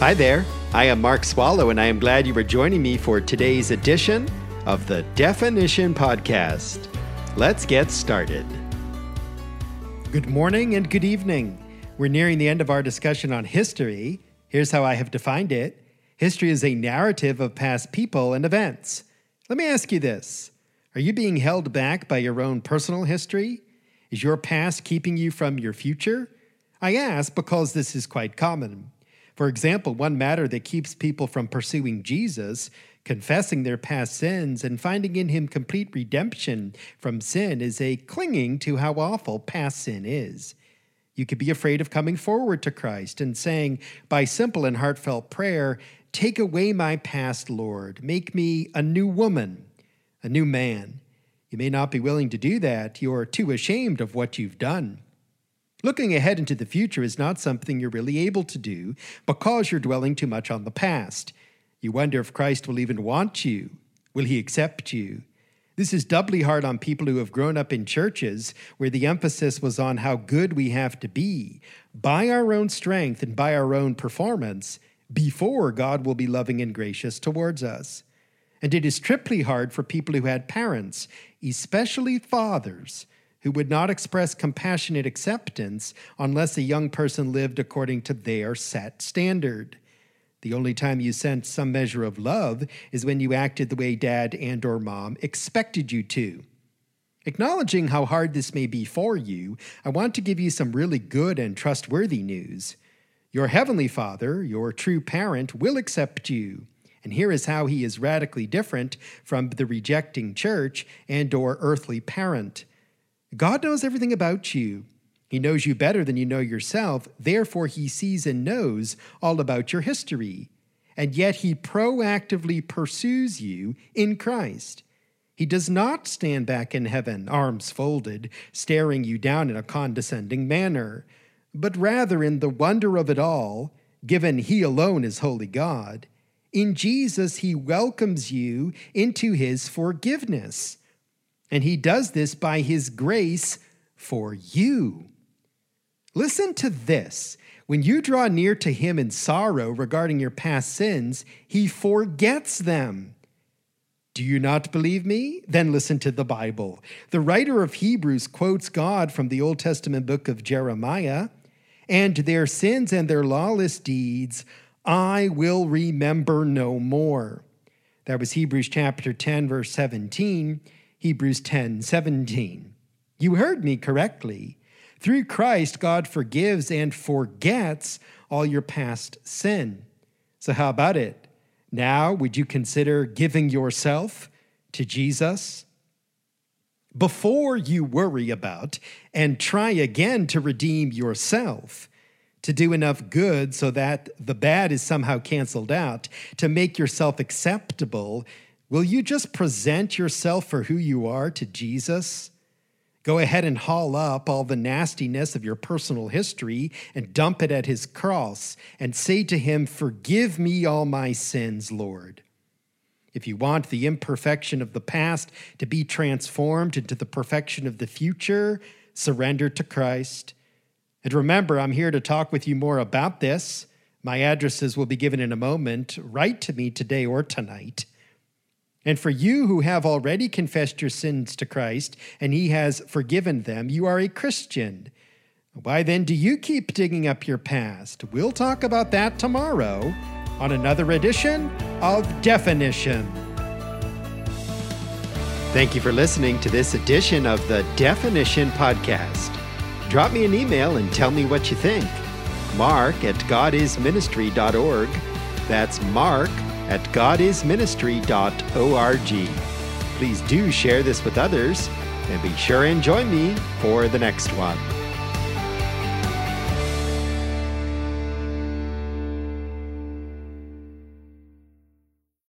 Hi there, I am Mark Swallow, and I am glad you are joining me for today's edition of the Definition Podcast. Let's get started. Good morning and good evening. We're nearing the end of our discussion on history. Here's how I have defined it. History is a narrative of past people and events. Let me ask you this. Are you being held back by your own personal history? Is your past keeping you from your future? I ask because this is quite common. For example, one matter that keeps people from pursuing Jesus, confessing their past sins, and finding in him complete redemption from sin is a clinging to how awful past sin is. You could be afraid of coming forward to Christ and saying, by simple and heartfelt prayer, "Take away my past, Lord. Make me a new woman, a new man." You may not be willing to do that. You're too ashamed of what you've done. Looking ahead into the future is not something you're really able to do because you're dwelling too much on the past. You wonder if Christ will even want you. Will he accept you? This is doubly hard on people who have grown up in churches where the emphasis was on how good we have to be, by our own strength and by our own performance, before God will be loving and gracious towards us. And it is triply hard for people who had parents, especially fathers, who would not express compassionate acceptance unless a young person lived according to their set standard. The only time you sense some measure of love is when you acted the way dad and or mom expected you to. Acknowledging how hard this may be for you, I want to give you some really good and trustworthy news. Your heavenly Father, your true parent, will accept you. And here is how he is radically different from the rejecting church and or earthly parent. God knows everything about you. He knows you better than you know yourself. Therefore, he sees and knows all about your history. And yet he proactively pursues you in Christ. He does not stand back in heaven, arms folded, staring you down in a condescending manner, but rather in the wonder of it all, given he alone is holy God. In Jesus, he welcomes you into his forgiveness. And he does this by his grace for you. Listen to this. When you draw near to him in sorrow regarding your past sins, he forgets them. Do you not believe me? Then listen to the Bible. The writer of Hebrews quotes God from the Old Testament book of Jeremiah, "And their sins and their lawless deeds I will remember no more." That was Hebrews chapter 10, verse 17. Hebrews 10:17. You heard me correctly. Through Christ, God forgives and forgets all your past sin. So how about it? Now, would you consider giving yourself to Jesus? Before you worry about and try again to redeem yourself, to do enough good so that the bad is somehow canceled out, to make yourself acceptable, will you just present yourself for who you are to Jesus? Go ahead and haul up all the nastiness of your personal history and dump it at his cross and say to him, "Forgive me all my sins, Lord." If you want the imperfection of the past to be transformed into the perfection of the future, surrender to Christ. And remember, I'm here to talk with you more about this. My addresses will be given in a moment. Write to me today or tonight. And for you who have already confessed your sins to Christ and he has forgiven them, you are a Christian. Why then do you keep digging up your past? We'll talk about that tomorrow on another edition of Definition. Thank you for listening to this edition of the Definition Podcast. Drop me an email and tell me what you think. Mark@godisministry.org. That's Mark@godisministry.org. Please do share this with others and be sure and join me for the next one.